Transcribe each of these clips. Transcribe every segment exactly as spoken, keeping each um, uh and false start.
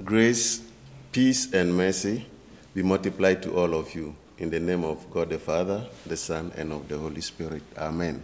Grace, peace, and mercy be multiplied to all of you. In the name of God the Father, the Son, and of the Holy Spirit. Amen.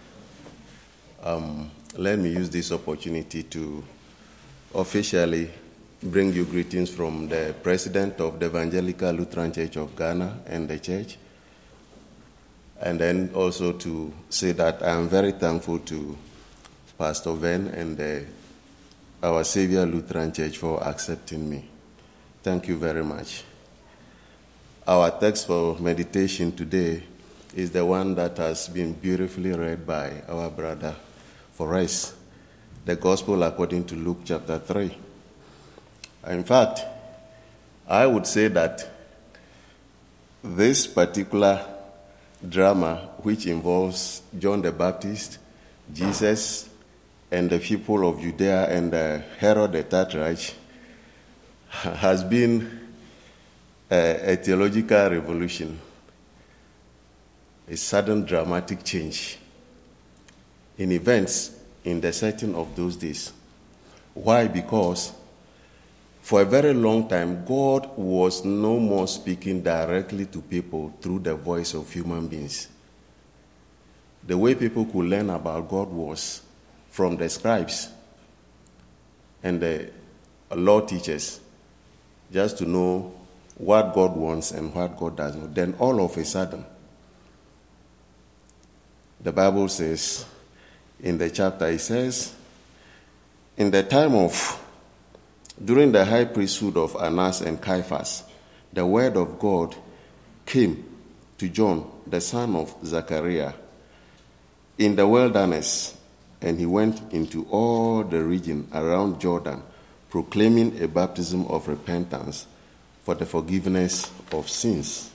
Um, let me use this opportunity to officially bring you greetings from the President of the Evangelical Lutheran Church of Ghana and the church. And then also to say that I am very thankful to Pastor Venn and the, our Savior Lutheran Church for accepting me. Thank you very much. Our text for meditation today is the one that has been beautifully read by our brother for us, the Gospel according to Luke chapter three. In fact, I would say that this particular drama, which involves John the Baptist, Jesus, and the people of Judea and uh, Herod the Tetrarch, has been a, a theological revolution, a sudden dramatic change in events in the setting of those days. Why? Because for a very long time, God was no more speaking directly to people through the voice of human beings. The way people could learn about God was from the scribes and the law teachers, just to know what God wants and what God does not. Then all of a sudden, the Bible says, in the chapter, it says, in the time of During the high priesthood of Annas and Caiaphas, the word of God came to John, the son of Zechariah, in the wilderness, and he went into all the region around Jordan, proclaiming a baptism of repentance for the forgiveness of sins.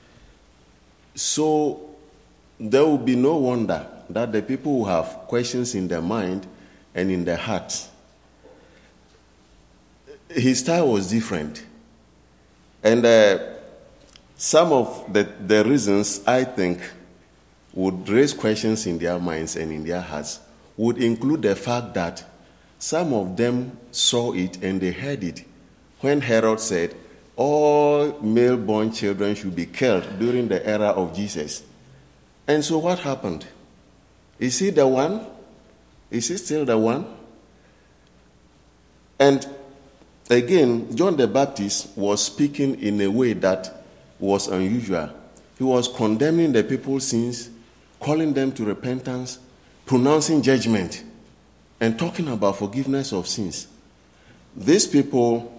So there will be no wonder that the people who have questions in their mind and in their hearts, his style was different. And uh, some of the, the reasons, I think, would raise questions in their minds and in their hearts would include the fact that some of them saw it and they heard it when Herod said all male-born children should be killed during the era of Jesus. And so what happened? Is he the one? Is he still the one? And again, John the Baptist was speaking in a way that was unusual. He was condemning the people's sins, calling them to repentance, pronouncing judgment, and talking about forgiveness of sins. These people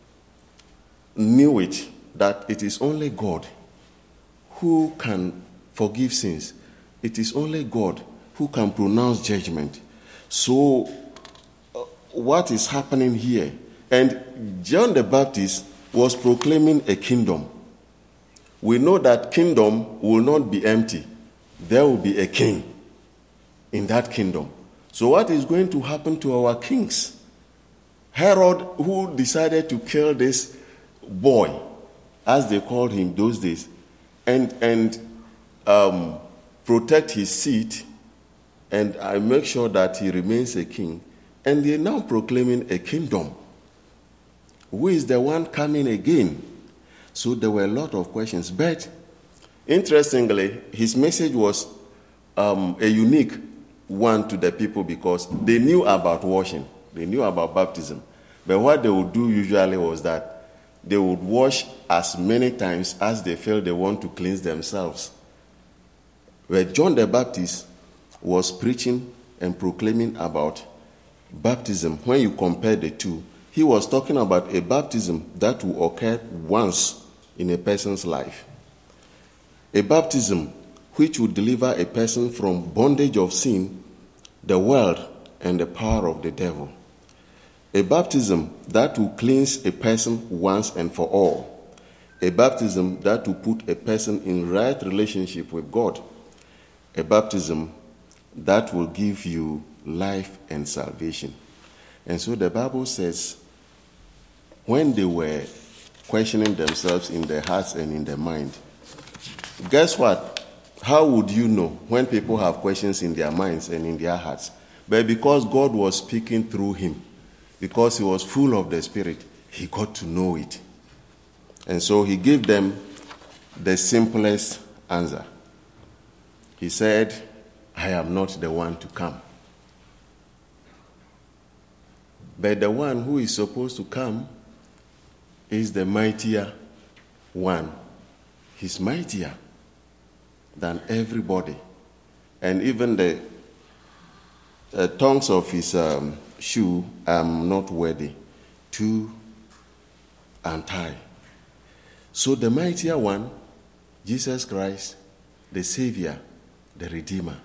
knew it, that it is only God who can forgive sins. It is only God who can pronounce judgment. So, uh, what is happening here? And John the Baptist was proclaiming a kingdom. We know that kingdom will not be empty. There will be a king in that kingdom. So what is going to happen to our kings? Herod, who decided to kill this boy, as they called him those days, and, and um, protect his seat, and I make sure that he remains a king, and they're now proclaiming a kingdom. Who is the one coming again? So there were a lot of questions. But interestingly, his message was um, a unique one to the people because they knew about washing. They knew about baptism. But what they would do usually was that they would wash as many times as they feel they want to cleanse themselves. Where John the Baptist was preaching and proclaiming about baptism, when you compare the two, he was talking about a baptism that will occur once in a person's life. A baptism which will deliver a person from bondage of sin, the world, and the power of the devil. A baptism that will cleanse a person once and for all. A baptism that will put a person in right relationship with God. A baptism that will give you life and salvation. And so the Bible says, when they were questioning themselves in their hearts and in their mind, guess what? How would you know when people have questions in their minds and in their hearts? But because God was speaking through him, because he was full of the Spirit, he got to know it. And so he gave them the simplest answer. He said, I am not the one to come. But the one who is supposed to come is the mightier one. He's mightier than everybody. And even the uh, tongues of his um, shoe I am not worthy to untie. So the mightier one, Jesus Christ, the Savior, the Redeemer.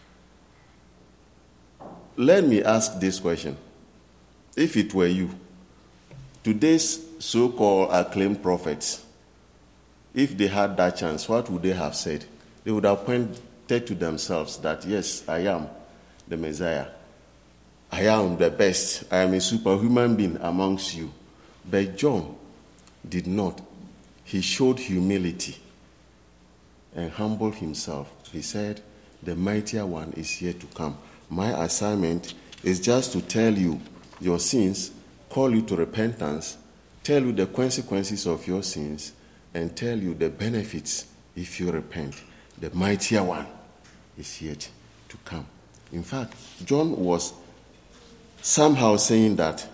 Let me ask this question. If it were you, today's so-called acclaimed prophets, if they had that chance, what would they have said? They would have pointed to themselves that, yes, I am the Messiah. I am the best. I am a superhuman being amongst you. But John did not. He showed humility and humbled himself. He said, the mightier one is yet to come. My assignment is just to tell you your sins, call you to repentance, tell you the consequences of your sins, and tell you the benefits if you repent. The mightier one is yet to come. In fact, John was somehow saying that,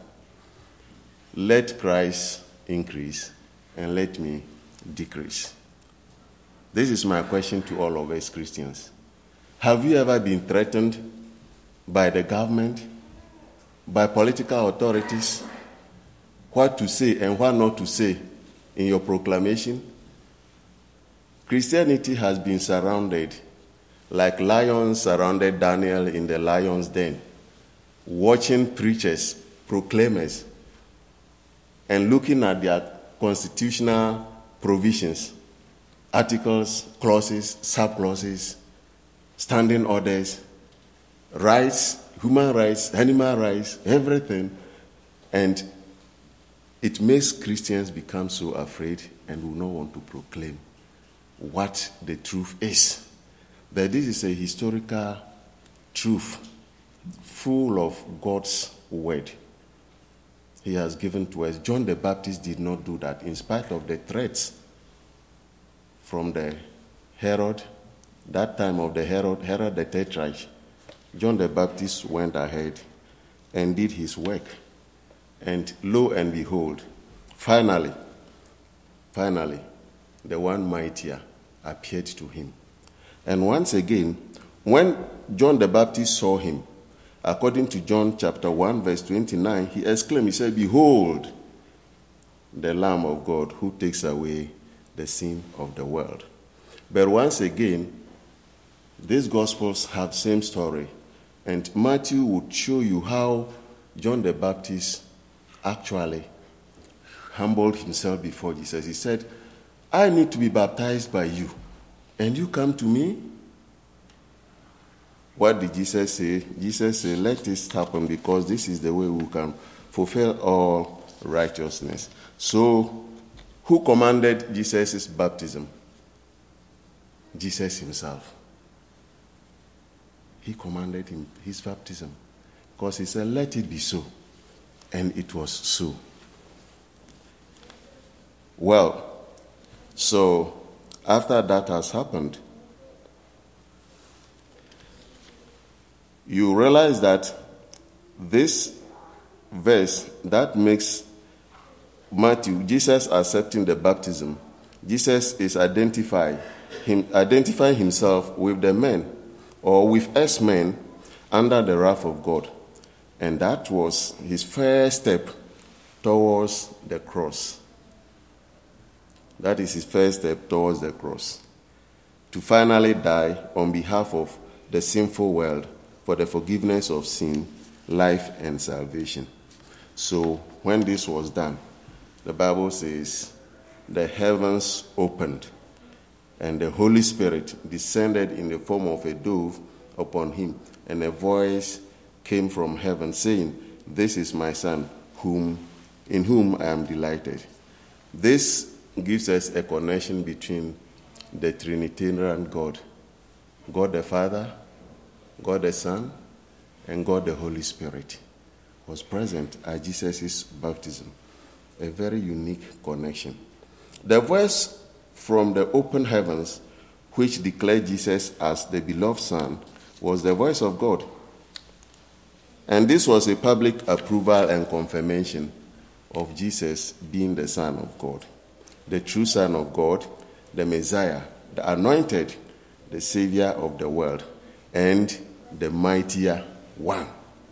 let Christ increase and let me decrease. This is my question to all of us Christians. Have you ever been threatened by the government, by political authorities, what to say and what not to say in your proclamation? Christianity has been surrounded like lions surrounded Daniel in the lion's den, watching preachers, proclaimers, and looking at their constitutional provisions, articles, clauses, sub-clauses, standing orders, rights, human rights, animal rights, everything. And it makes Christians become so afraid and will not want to proclaim what the truth is. That this is a historical truth full of God's word he has given to us. John the Baptist did not do that in spite of the threats from the Herod, that time of the Herod, Herod the Tetrarch. John the Baptist went ahead and did his work. And lo and behold, finally, finally, the one mightier appeared to him. And once again, when John the Baptist saw him, according to John chapter one, verse twenty-nine, he exclaimed, he said, behold, the Lamb of God who takes away the sin of the world. But once again, these Gospels have same story. And Matthew would show you how John the Baptist actually humbled himself before Jesus. He said, I need to be baptized by you, and you come to me? What did Jesus say? Jesus said, let this happen because this is the way we can fulfill all righteousness. So, who commanded Jesus' baptism? Jesus himself. He commanded him his baptism because he said, let it be so. And it was so. Well, so after that has happened, you realize that this verse that makes Matthew, Jesus accepting the baptism, Jesus is identifying him, identifying himself with the men or with us men under the wrath of God. And that was his first step towards the cross. That is his first step towards the cross. To finally die on behalf of the sinful world for the forgiveness of sin, life, and salvation. So when this was done, the Bible says the heavens opened and the Holy Spirit descended in the form of a dove upon him, and a voice came from heaven saying, this is my son, whom in whom I am delighted. This gives us a connection between the Trinitarian God, God the Father, God the Son, and God the Holy Spirit was present at Jesus' baptism. a very unique connection. The voice from the open heavens, which declared Jesus as the beloved Son, was the voice of God. And this was a public approval and confirmation of Jesus being the Son of God, the true Son of God, the Messiah, the anointed, the Savior of the world, and the mightier one.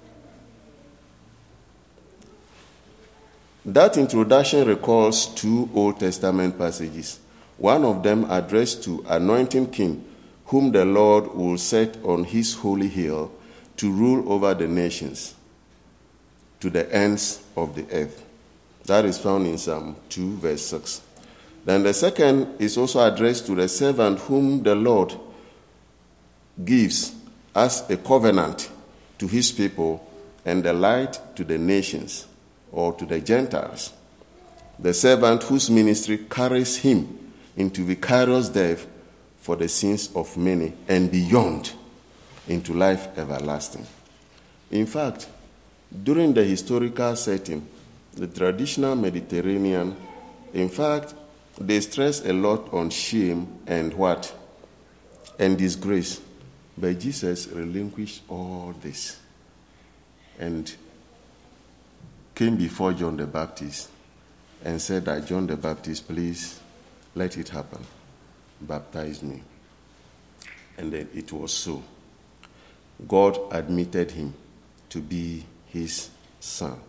That introduction recalls two Old Testament passages, one of them addressed to anointing king, whom the Lord will set on his holy hill to rule over the nations to the ends of the earth. That is found in Psalm two, verse six. Then the second is also addressed to the servant whom the Lord gives as a covenant to his people and the light to the nations, or to the Gentiles. The servant whose ministry carries him into vicarious death for the sins of many and beyond into life everlasting. In fact, during the historical setting, the traditional Mediterranean, in fact, they stress a lot on shame and what? And disgrace. But Jesus relinquished all this and came before John the Baptist and said that, John the Baptist, please let it happen. Baptize me. And then it was so. God admitted him to be his son.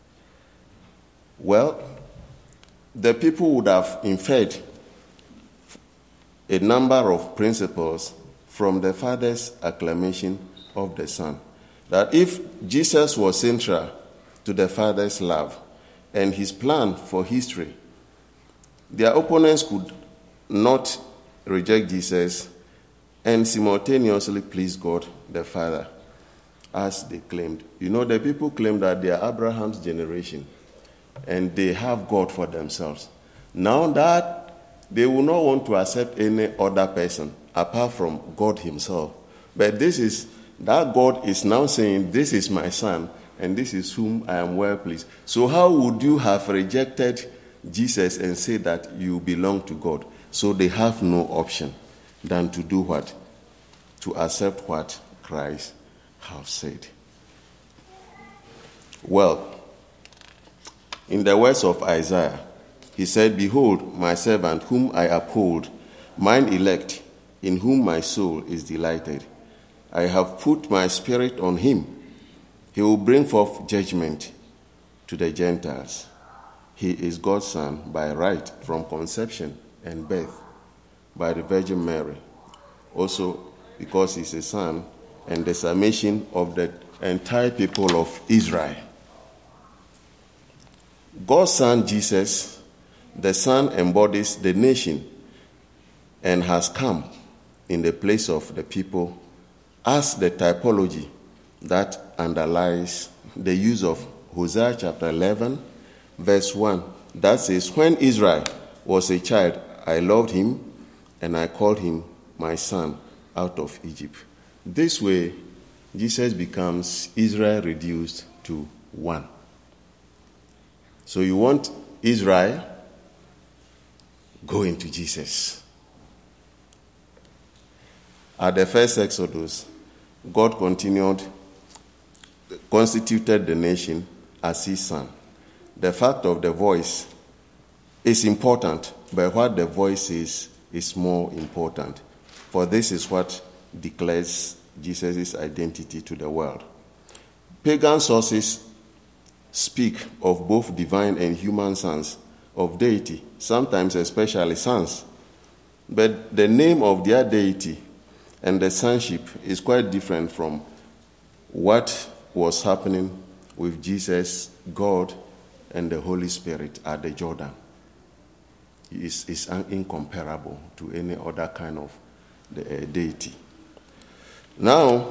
Well, the people would have inferred a number of principles from the Father's acclamation of the Son. That if Jesus was central to the Father's love and his plan for history, their opponents could not reject Jesus and simultaneously please God the Father, as they claimed. You know, the people claim that they are Abraham's generation and they have God for themselves. Now that they will not want to accept any other person apart from God himself. But this is, that God is now saying, this is my son, and this is whom I am well pleased. So how would you have rejected Jesus and say that you belong to God? So they have no option than to do what? To accept what Christ has said. Well, in the words of Isaiah, he said, behold, my servant whom I uphold, mine elect, in whom my soul is delighted. I have put my spirit on him. He will bring forth judgment to the Gentiles. He is God's son by right from conception and birth by the Virgin Mary. Also because he's a son and the summation of the entire people of Israel. God's son Jesus, the son embodies the nation and has come in the place of the people as the typology that underlies the use of Hosea chapter eleven, verse one. That says, when Israel was a child, I loved him and I called him my son out of Egypt. This way, Jesus becomes Israel reduced to one. So you want Israel? Go into Jesus. At the first Exodus, God continued, constituted the nation as his son. The fact of the voice is important, but what the voice is, is more important. For this is what declares Jesus' identity to the world. Pagan sources speak of both divine and human sons of deity, sometimes especially sons. But the name of their deity and the sonship is quite different from what was happening with Jesus, God, and the Holy Spirit at the Jordan. It is, is incomparable to any other kind of the, uh, deity. Now,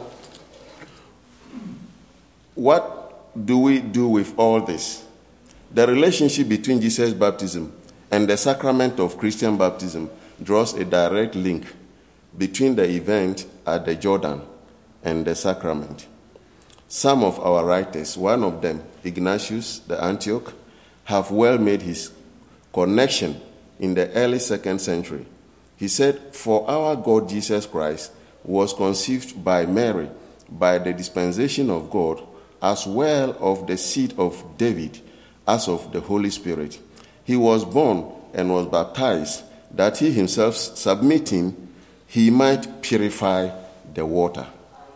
what do we do with all this? The relationship between Jesus' baptism and the sacrament of Christian baptism draws a direct link between the event at the Jordan and the sacrament. Some of our writers, one of them, Ignatius the Antioch, have well made his connection in the early second century. He said, "For our God Jesus Christ was conceived by Mary by the dispensation of God, as well of the seed of David as of the Holy Spirit. He was born and was baptized, that he himself submitting, he might purify the water."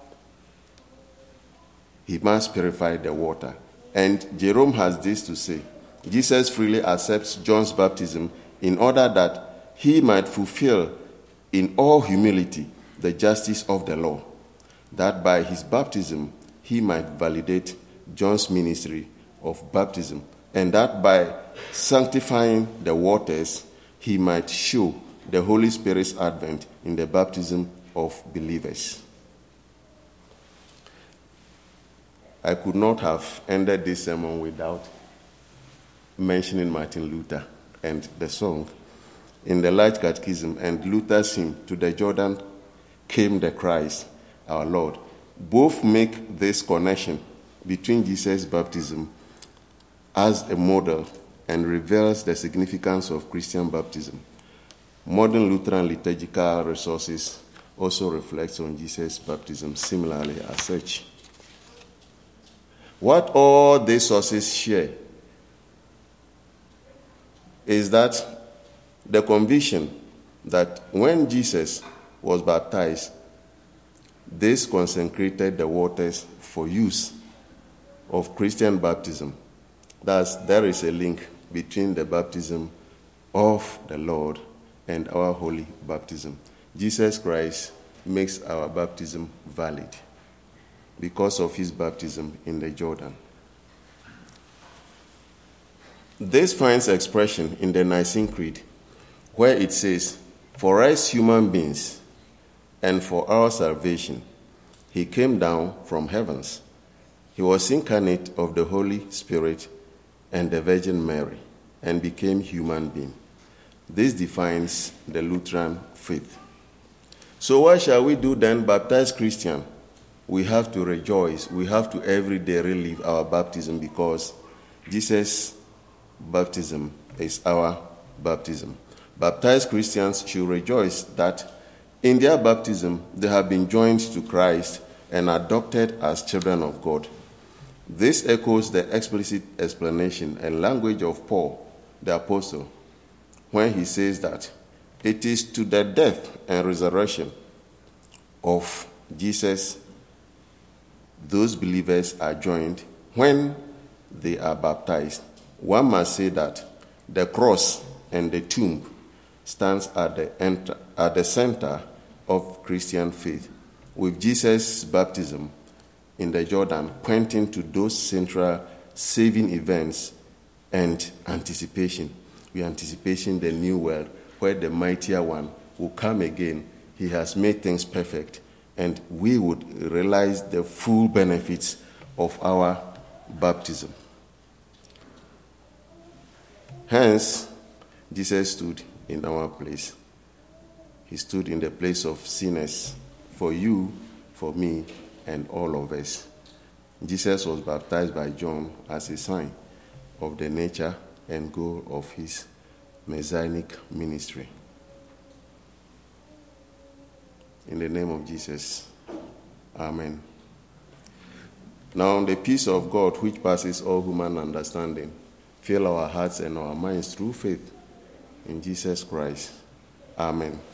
He must purify the water. And Jerome has this to say: Jesus freely accepts John's baptism in order that he might fulfill in all humility the justice of the law, that by his baptism he might validate John's ministry of baptism, and that by sanctifying the waters he might show the Holy Spirit's advent in the baptism of believers. I could not have ended this sermon without mentioning Martin Luther and the song in the Large Catechism and Luther's hymn, "To the Jordan Came the Christ, our Lord." Both make this connection between Jesus' baptism as a model and reveals the significance of Christian baptism. Modern Lutheran liturgical resources also reflect on Jesus' baptism similarly as such. What all these sources share is that the conviction that when Jesus was baptized, this consecrated the waters for use of Christian baptism. Thus, there is a link between the baptism of the Lord and our holy baptism. Jesus Christ makes our baptism valid because of his baptism in the Jordan. This finds expression in the Nicene Creed, where it says, "For us human beings and for our salvation, he came down from heavens. He was incarnate of the Holy Spirit and the Virgin Mary, and became human being." This defines the Lutheran faith. So what shall we do then, baptized Christian? We have to rejoice. We have to every day relive our baptism, because Jesus' baptism is our baptism. Baptized Christians should rejoice that in their baptism they have been joined to Christ and adopted as children of God. This echoes the explicit explanation and language of Paul, the apostle, when he says that it is to the death and resurrection of Jesus those believers are joined when they are baptized. One must say that the cross and the tomb stands at the, ent- at the center of Christian faith, with Jesus' baptism in the Jordan pointing to those central saving events and anticipation. We are anticipating the new world where the mightier one will come again. He has made things perfect, and we would realize the full benefits of our baptism. Hence, Jesus stood in our place. He stood in the place of sinners for you, for me, and all of us. Jesus was baptized by John as a sign of the nature and goal of his messianic ministry. In the name of Jesus, amen. Now the peace of God, which passes all human understanding, fill our hearts and our minds through faith in Jesus Christ. Amen.